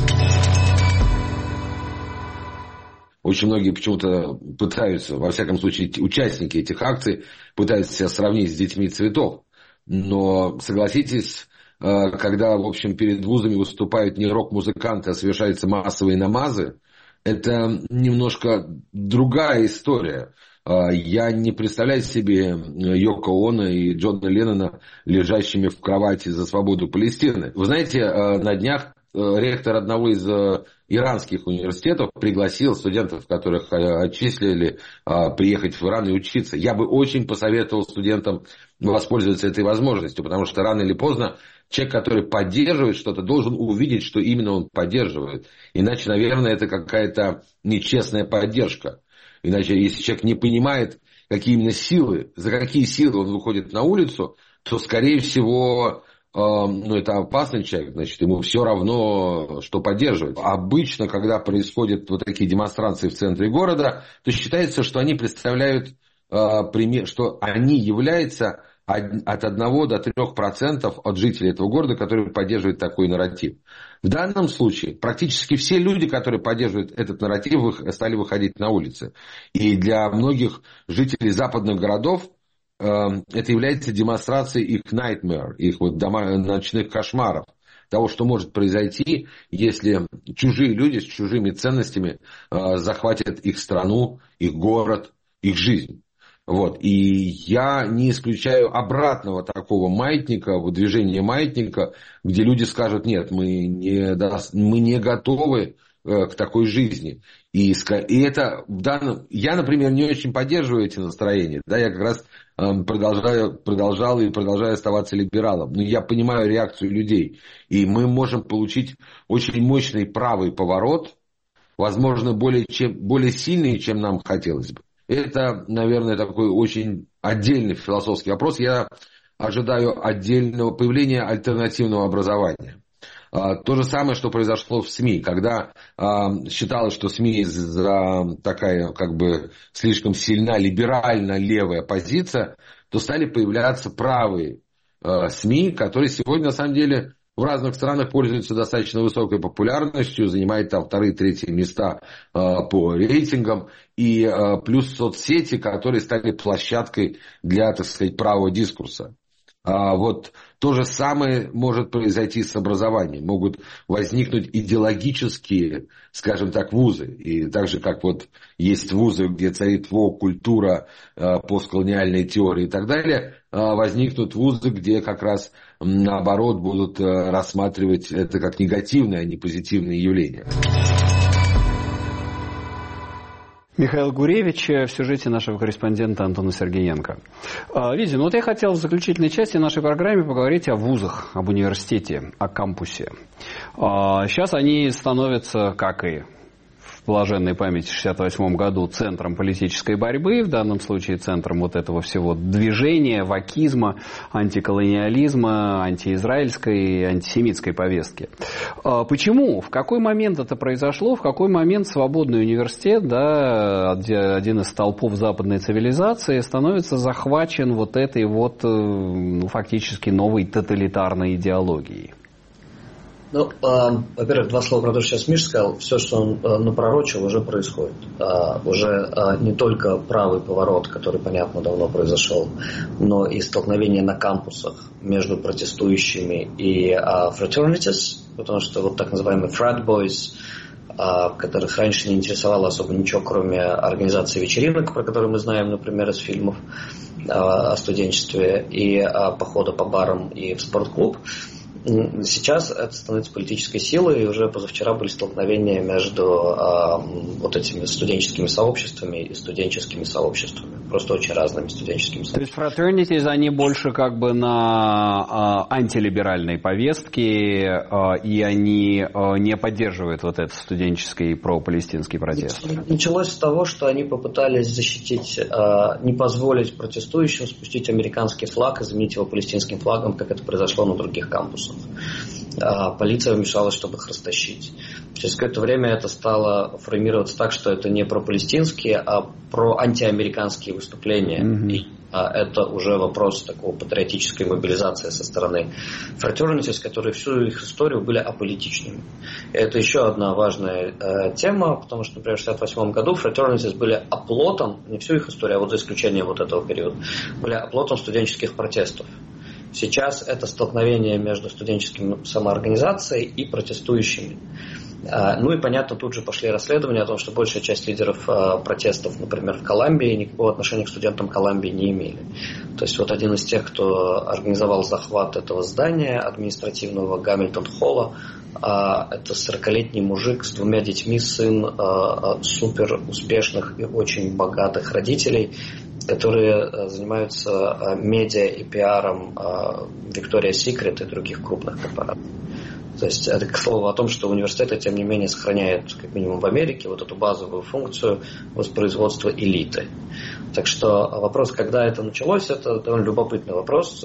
Speaker 6: Очень многие почему-то пытаются, во всяком случае, участники этих акций, пытаются себя сравнить с детьми цветов. Но, согласитесь, когда, в общем, перед вузами выступают не рок-музыканты, а совершаются массовые намазы, это немножко другая история. Я не представляю себе Йоко Оно и Джона Леннона лежащими в кровати за свободу Палестины. Вы знаете, на днях ректор одного из иранских университетов пригласил студентов, которых отчислили, приехать в Иран и учиться. Я бы очень посоветовал студентам воспользоваться этой возможностью, потому что рано или поздно человек, который поддерживает что-то, должен увидеть, что именно он поддерживает. Иначе, наверное, это какая-то нечестная поддержка. Иначе, если человек не понимает, какие именно силы, за какие силы он выходит на улицу, то, скорее всего, ну, это опасный человек, значит, ему все равно, что поддерживать. Обычно, когда происходят вот такие демонстрации в центре города, то считается, что они представляют, что они являются от одного до трёх процентов от жителей этого города, которые поддерживают такой нарратив. В данном случае практически все люди, которые поддерживают этот нарратив, стали выходить на улицы. И для многих жителей западных городов это является демонстрацией их nightmare, их вот дома, ночных кошмаров. Того, что может произойти, если чужие люди с чужими ценностями э, захватят их страну, их город, их жизнь. Вот. И я не исключаю обратного такого маятника, выдвижения маятника, где люди скажут, нет, мы не, да, мы не готовы э, к такой жизни. И, и это в данном... Я, например, не очень поддерживаю эти настроения. Да, я как раз э, продолжаю, продолжал и продолжаю оставаться либералом. Но я понимаю реакцию людей. И мы можем получить очень мощный правый поворот, возможно, более, чем, более сильный, чем нам хотелось бы. Это, наверное, такой очень отдельный философский вопрос. Я ожидаю отдельного появления альтернативного образования. То же самое, что произошло в СМИ, когда считалось, что СМИ за такая как бы слишком сильна либерально левая позиция, то стали появляться правые СМИ, которые сегодня на самом деле в разных странах пользуются достаточно высокой популярностью, занимают там вторые, третьи места э, по рейтингам. И э, плюс соцсети, которые стали площадкой для, так сказать, правого дискурса. А вот то же самое может произойти с образованием. Могут возникнуть идеологические, скажем так, вузы. И так же, как вот есть вузы, где царит культура, э, постколониальной теории и так далее, э, возникнут вузы, где как раз наоборот будут э, рассматривать это как негативное, а не позитивное явление.
Speaker 1: Михаил Гуревич в сюжете нашего корреспондента Антона Сергеенко. Видите, ну вот я хотел в заключительной части нашей программы поговорить о вузах, об университете, о кампусе. Сейчас они становятся, как и в блаженной памяти в шестьдесят восьмом году, центром политической борьбы, в данном случае центром вот этого всего движения, вакизма, антиколониализма, антиизраильской, антисемитской повестки. Почему? В какой момент это произошло? В какой момент свободный университет, да, один из столпов западной цивилизации, становится захвачен вот этой вот, ну, фактически новой тоталитарной идеологией?
Speaker 5: Ну, э, во-первых, два слова про то, что сейчас Миша сказал. Все, что он э, напророчил, уже происходит. Э, уже э, не только правый поворот, который, понятно, давно произошел, но и столкновение на кампусах между протестующими и э, fraternities, потому что вот так называемые frat boys, э, которых раньше не интересовало особо ничего, кроме организации вечеринок, про которые мы знаем, например, из фильмов э, о студенчестве, и э, похода по барам и в спортклуб. Сейчас это становится политической силой, и уже позавчера были столкновения между э, вот этими студенческими сообществами и студенческими сообществами. Просто очень разными студенческими сообществами.
Speaker 1: То есть fraternities, они больше как бы на э, антилиберальной повестке, э, и они э, не поддерживают вот этот студенческий пропалестинский протест.
Speaker 5: Началось с того, что они попытались защитить, э, не позволить протестующим спустить американский флаг и заменить его палестинским флагом, как это произошло на других кампусах. Полиция вмешалась, чтобы их растащить. Через какое-то время это стало формироваться так, что это не про палестинские, а про антиамериканские выступления. Mm-hmm. И а, это уже вопрос такого патриотической мобилизации со стороны fraternities, которые всю их историю были аполитичными. И это еще одна важная э, тема, потому что, например, в шестьдесят восьмом году fraternities были оплотом, не всю их историю, а вот за исключением вот этого периода, были оплотом студенческих протестов. Сейчас это столкновение между студенческими самоорганизацией и протестующими. Ну и, понятно, тут же пошли расследования о том, что большая часть лидеров протестов, например, в Колумбии, никакого отношения к студентам Колумбии не имели. То есть вот один из тех, кто организовал захват этого здания административного, Гамильтон-Холла, это сорокалетний мужик с двумя детьми, сын супер успешных и очень богатых родителей, которые занимаются медиа и пиаром Victoria's Secret и других крупных корпораций. То есть это к слову о том, что университеты, тем не менее, сохраняют, как минимум в Америке, вот эту базовую функцию воспроизводства элиты. Так что вопрос, когда это началось, это довольно любопытный вопрос.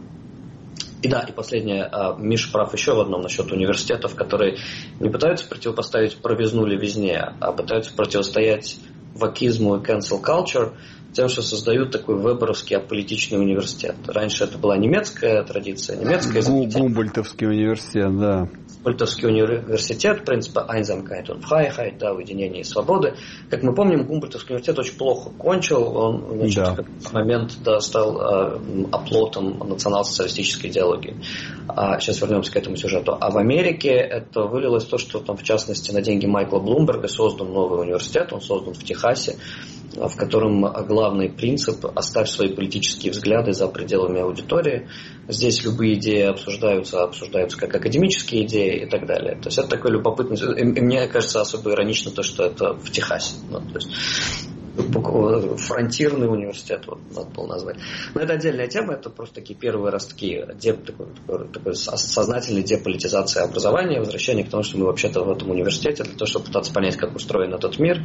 Speaker 5: И да, и последнее, Миша прав еще в одном насчет университетов, которые не пытаются противопоставить провизну левизне, а пытаются противостоять вакизму и cancel culture тем, что создают такой веберовский аполитичный университет. Раньше это была немецкая традиция, немецкая изобретение.
Speaker 1: Гумбольдтовский университет, да.
Speaker 5: Гумбольдтовский университет, принципа Einsamkeit und Freiheit, да, уединение и свободы. Как мы помним, Гумбольдтовский университет очень плохо кончил. Он, значит, да. в какой-то момент да, стал э, оплотом национал-социалистической идеологии. А сейчас вернемся к этому сюжету. А в Америке это вылилось в то, что там, в частности, на деньги Майкла Блумберга создан новый университет. Он создан в Техасе, в котором главный принцип – оставь свои политические взгляды за пределами аудитории. Здесь любые идеи обсуждаются, обсуждаются как академические идеи и так далее. То есть это такой любопытный… И мне кажется особо иронично то, что это в Техасе. Ну, то есть фронтирный университет, вот, надо было назвать. Но это отдельная тема, это просто такие первые ростки деп, такой, такой, такой сознательной деполитизации образования, возвращение к тому, что мы вообще-то в этом университете для того, чтобы пытаться понять, как устроен этот мир,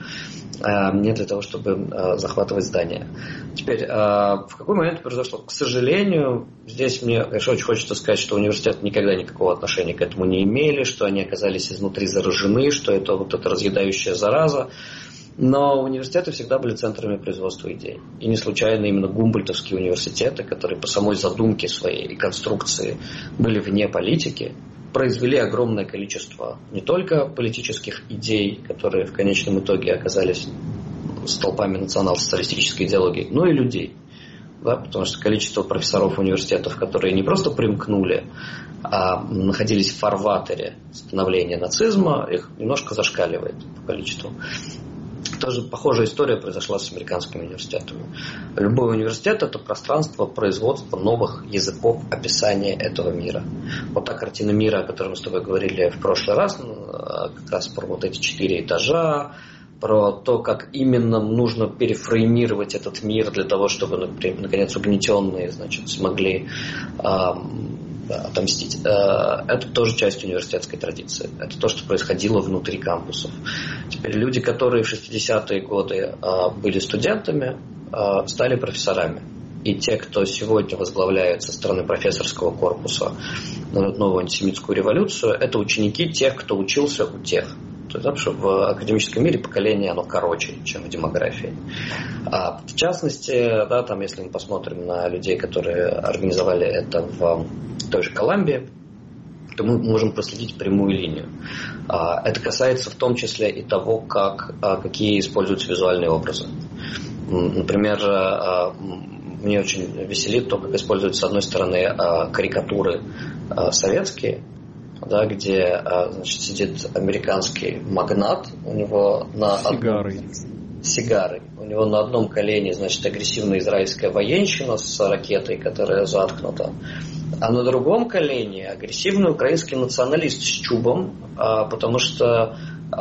Speaker 5: не для того, чтобы захватывать здания. Теперь, в какой момент произошло? К сожалению, здесь мне, конечно, очень хочется сказать, что университеты никогда никакого отношения к этому не имели, что они оказались изнутри заражены, что это вот эта разъедающая зараза. Но университеты всегда были центрами производства идей. И не случайно именно гумбольдтовские университеты, которые по самой задумке своей и конструкции были вне политики, произвели огромное количество не только политических идей, которые в конечном итоге оказались столпами национал-социалистической идеологии, но и людей. Да, потому что количество профессоров университетов, которые не просто примкнули, а находились в фарватере становления нацизма, их немножко зашкаливает по количеству. Тоже похожая история произошла с американскими университетами. Любой университет – это пространство производства новых языков описания этого мира. Вот та картина мира, о которой мы с тобой говорили в прошлый раз, как раз про вот эти четыре этажа, про то, как именно нужно перефреймировать этот мир для того, чтобы, наконец, угнетенные, значит, смогли эм, отомстить. Это тоже часть университетской традиции. Это то, что происходило внутри кампусов. Теперь люди, которые в шестидесятые годы были студентами, стали профессорами. И те, кто сегодня возглавляет со стороны профессорского корпуса новую антисемитскую революцию, это ученики тех, кто учился у тех. То есть, да, что в академическом мире поколение оно короче, чем в демографии. А в частности, да, там, если мы посмотрим на людей, которые организовали это в той же Колумбии, то мы можем проследить прямую линию. Это касается в том числе и того, как, какие используются визуальные образы. Например, мне очень веселит то, как используются, с одной стороны, карикатуры советские, да, где, значит, сидит американский магнат, у него на
Speaker 1: сигарой.
Speaker 5: Одном... сигарой. У него на одном колене, значит, агрессивная израильская военщина с ракетой, которая заткнута, а на другом колене агрессивный украинский националист с чубом, потому что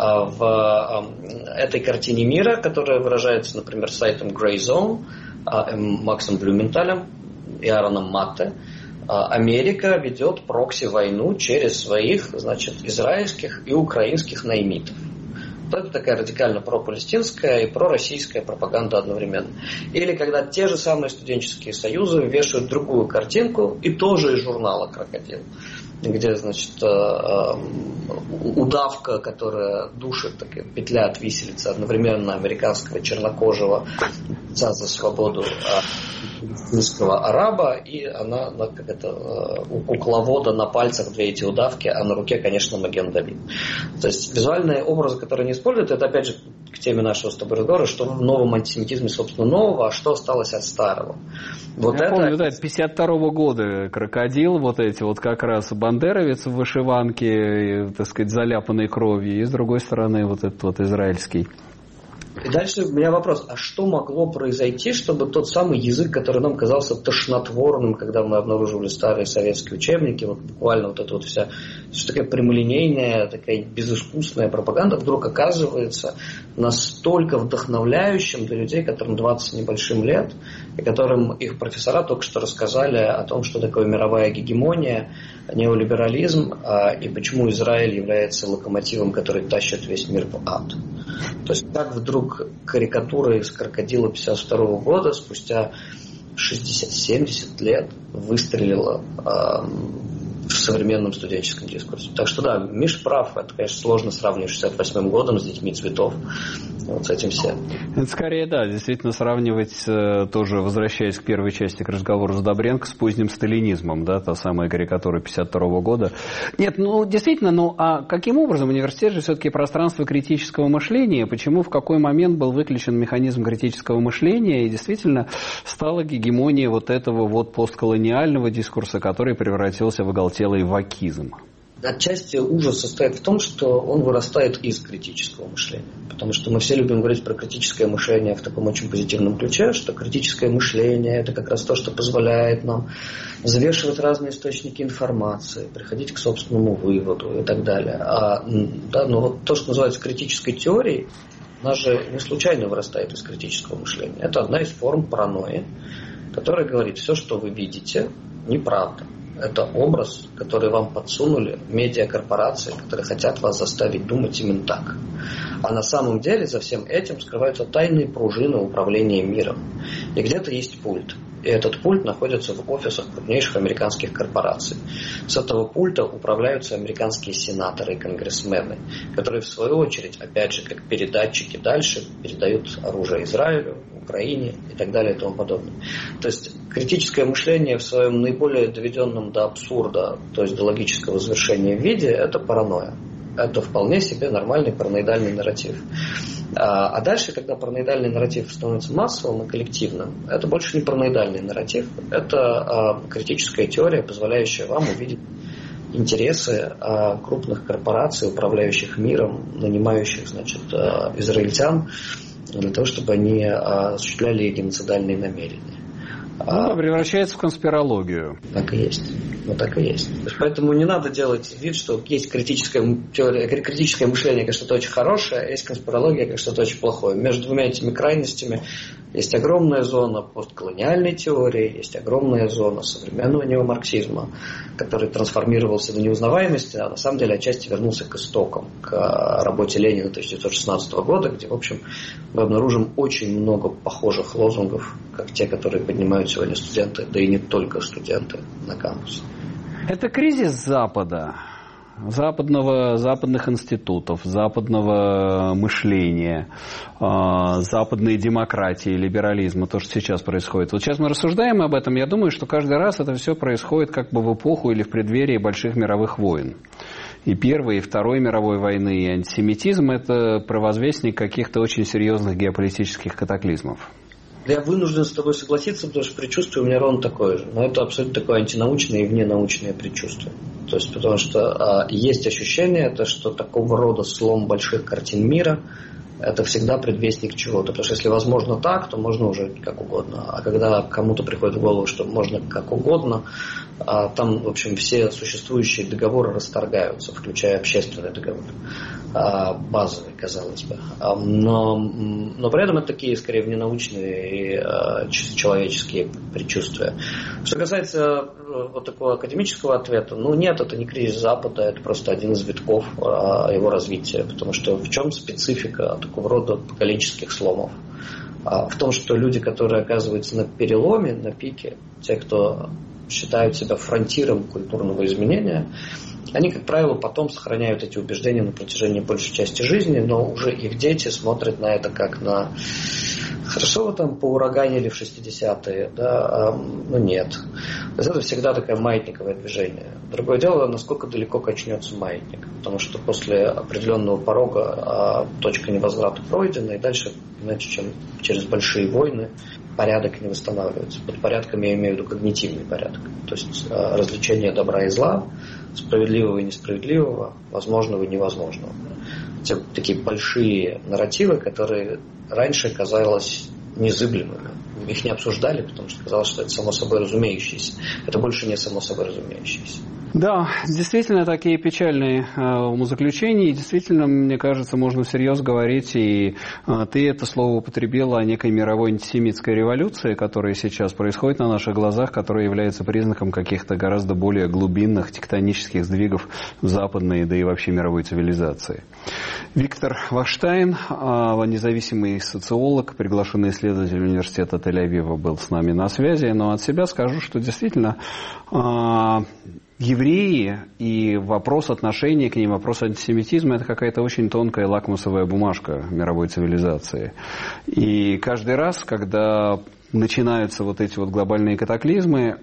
Speaker 5: в этой картине мира, которая выражается, например, сайтом Grey Zone, Максом Блюменталем и Аароном Матте, Америка ведет прокси-войну через своих, значит, израильских и украинских наймитов. Это такая радикально пропалестинская и пророссийская пропаганда одновременно. Или когда те же самые студенческие союзы вешают другую картинку, и тоже из журнала «Крокодил», где, значит, удавка, которая душит, такая петля от виселицы одновременно американского чернокожего за свободу русского араба, и она, как это, у кукловода на пальцах две эти удавки, а на руке, конечно, Маген Давид. То есть визуальные образы, которые они используют, это опять же к теме нашего с тобой разговора, что в новом антисемитизме, собственно, нового, а что осталось от старого. Вот
Speaker 1: Я
Speaker 5: это...
Speaker 1: помню, да, пятьдесят второго года «Крокодил», вот эти вот как раз бандеровец в вышиванке, так сказать, заляпанной кровью, и с другой стороны вот этот вот израильский.
Speaker 5: И дальше у меня вопрос, а что могло произойти, чтобы тот самый язык, который нам казался тошнотворным, когда мы обнаруживали старые советские учебники, вот буквально вот эта вот вся, все такая прямолинейная, такая безыскусная пропаганда, вдруг оказывается настолько вдохновляющим для людей, которым двадцать небольшим лет, и которым их профессора только что рассказали о том, что такое мировая гегемония, неолиберализм, и почему Израиль является локомотивом, который тащит весь мир в ад. То есть так вдруг карикатура из «Крокодила» пятьдесят второго года спустя шестьдесят-семьдесят лет выстрелила э, в современном студенческом дискурсе. Так что да, Миш прав, это, конечно, сложно сравнивать с шестьдесят восьмым годом с детьми цветов, вот с этим всем.
Speaker 1: Это скорее, да, действительно сравнивать, тоже возвращаясь к первой части, к разговору с Добренко, с поздним сталинизмом, да, та самая карикатура пятьдесят второго года. Нет, ну, действительно, ну, а каким образом университет же все-таки пространство критического мышления, почему в какой момент был выключен механизм критического мышления, и действительно стала гегемония вот этого вот постколониального дискурса, который превратился в оголтелый вакизм?
Speaker 5: Отчасти ужас состоит в том, что он вырастает из критического мышления. Потому что мы все любим говорить про критическое мышление в таком очень позитивном ключе, что критическое мышление – это как раз то, что позволяет нам взвешивать разные источники информации, приходить к собственному выводу и так далее. А, да, но вот то, что называется критической теорией, она же не случайно вырастает из критического мышления. Это одна из форм паранойи, которая говорит, все, что вы видите, неправда. Это образ, который вам подсунули медиакорпорации, которые хотят вас заставить думать именно так. А на самом деле за всем этим скрываются тайные пружины управления миром. И где-то есть пульт. И этот пульт находится в офисах крупнейших американских корпораций. С этого пульта управляются американские сенаторы и конгрессмены, которые в свою очередь, опять же, как передатчики дальше передают оружие Израилю, Украине и так далее и тому подобное. То есть критическое мышление в своем наиболее доведенном до абсурда, то есть до логического завершения виде, это паранойя. Это вполне себе нормальный параноидальный нарратив. А дальше, когда параноидальный нарратив становится массовым и коллективным, это больше не параноидальный нарратив, это критическая теория, позволяющая вам увидеть интересы крупных корпораций, управляющих миром, нанимающих, значит, израильтян для того, чтобы они осуществляли геноцидальные намерения.
Speaker 1: Ну, превращается в конспирологию.
Speaker 5: Так и есть. Ну, так и есть. Поэтому не надо делать вид, что есть критическое, теория, критическое мышление как что-то очень хорошее, а есть конспирология как что-то очень плохое. Между двумя этими крайностями есть огромная зона постколониальной теории, есть огромная зона современного неомарксизма, который трансформировался до неузнаваемости, а на самом деле отчасти вернулся к истокам, к работе Ленина тысяча девятьсот шестнадцатого года, где, в общем, мы обнаружим очень много похожих лозунгов, как те, которые поднимают сегодня студенты, да и не только студенты на кампусе.
Speaker 1: Это кризис Запада, западного, западных институтов, западного мышления, западной демократии, либерализма, то, что сейчас происходит. Вот сейчас мы рассуждаем об этом, я думаю, что каждый раз это все происходит как бы в эпоху или в преддверии больших мировых войн. И Первой, и Второй мировой войны, и антисемитизм – это провозвестник каких-то очень серьезных геополитических катаклизмов.
Speaker 5: Я вынужден с тобой согласиться, потому что предчувствие у меня ровно такое же. Но это абсолютно такое антинаучное и вненаучное предчувствие. То есть, потому что а, есть ощущение, это, что такого рода слом больших картин мира – это всегда предвестник чего-то. Потому что если возможно так, то можно уже как угодно. А когда кому-то приходит в голову, что можно как угодно, а, там, в общем, все существующие договоры расторгаются, включая общественный договор. Базовый, казалось бы. Но, но при этом это такие, скорее, вненаучные и чисто человеческие предчувствия. Что касается вот такого академического ответа, ну нет, это не кризис Запада, это просто один из витков его развития. Потому что в чем специфика такого рода поколенческих сломов? В том, что люди, которые оказываются на переломе, на пике, те, кто считают себя фронтиром культурного изменения, они, как правило, потом сохраняют эти убеждения на протяжении большей части жизни, но уже их дети смотрят на это как на хорошо вы там поураганили в шестидесятые, да, а, ну нет. То есть это всегда такое маятниковое движение. Другое дело, насколько далеко качнется маятник, потому что после определенного порога а, точка невозврата пройдена, и дальше, иначе, чем через большие войны, порядок не восстанавливается. Под порядком я имею в виду когнитивный порядок. То есть а, развлечение добра и зла, справедливого и несправедливого, возможного и невозможного. Те такие большие нарративы, которые раньше казалось незыблемыми. Их не обсуждали, потому что казалось, что это само собой разумеющееся. Это больше не само собой разумеющееся.
Speaker 1: Да, действительно, такие печальные э, умозаключения, и действительно, мне кажется, можно всерьез говорить, и э, ты это слово употребила о некой мировой антисемитской революции, которая сейчас происходит на наших глазах, которая является признаком каких-то гораздо более глубинных тектонических сдвигов в западной, да и вообще мировой цивилизации. Виктор Вахштайн, э, независимый социолог, приглашенный исследователь университета Тель-Авива, был с нами на связи, но от себя скажу, что действительно... Э, Евреи и вопрос отношения к ним, вопрос антисемитизма – это какая-то очень тонкая лакмусовая бумажка мировой цивилизации. И каждый раз, когда начинаются вот эти вот глобальные катаклизмы,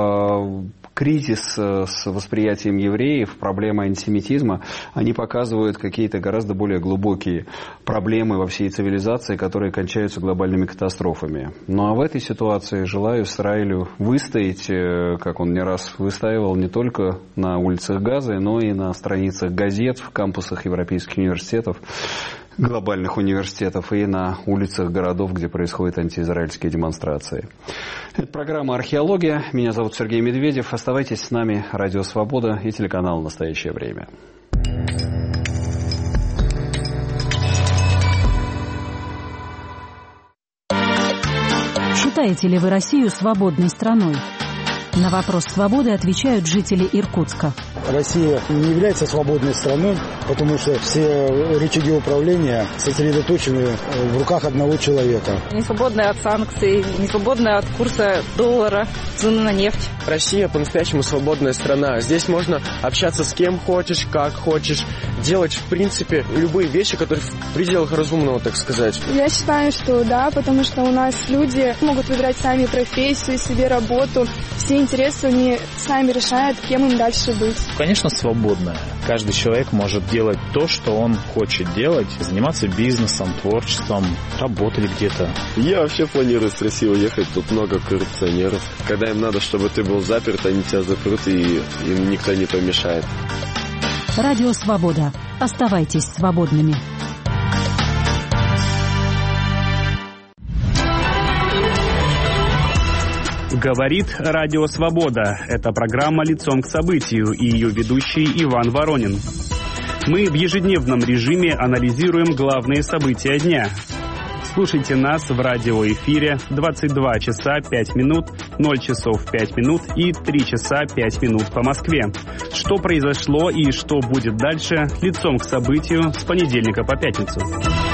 Speaker 1: кризис с восприятием евреев, проблема антисемитизма, они показывают какие-то гораздо более глубокие проблемы во всей цивилизации, которые кончаются глобальными катастрофами. Ну а в этой ситуации желаю Израилю выстоять, как он не раз выстаивал, не только на улицах Газы, но и на страницах газет, в кампусах европейских университетов, глобальных университетов и на улицах городов, где происходят антиизраильские демонстрации. Это программа «Археология». Меня зовут Сергей Медведев. Оставайтесь с нами. Радио «Свобода» и телеканал «Настоящее время».
Speaker 7: Считаете ли вы Россию свободной страной? На вопрос свободы отвечают жители Иркутска.
Speaker 8: Россия не является свободной страной, потому что все рычаги управления сосредоточены в руках одного человека.
Speaker 9: Не свободная от санкций, не свободная от курса доллара, цены на нефть.
Speaker 10: Россия по-настоящему свободная страна. Здесь можно общаться с кем хочешь, как хочешь, делать, в принципе, любые вещи, которые в пределах разумного, так сказать.
Speaker 11: Я считаю, что да, потому что у нас люди могут выбирать сами профессию, себе работу. Все интересы они сами решают, кем им дальше быть.
Speaker 12: Конечно, свободная. Каждый человек может делать то, что он хочет делать, заниматься бизнесом, творчеством, работать где-то.
Speaker 13: Я вообще планирую с России уехать, тут много коррупционеров. Когда им надо, чтобы ты был заперт, они тебя запрут, и им никто не помешает.
Speaker 7: Радио «Свобода». Оставайтесь свободными.
Speaker 14: Говорит Радио Свобода. Это программа «Лицом к событию» и ее ведущий Иван Воронин. Мы в ежедневном режиме анализируем главные события дня. Слушайте нас в радиоэфире двадцать два часа пять минут, ноль часов пять минут и три часа пять минут по Москве. Что произошло и что будет дальше, лицом к событию с понедельника по пятницу.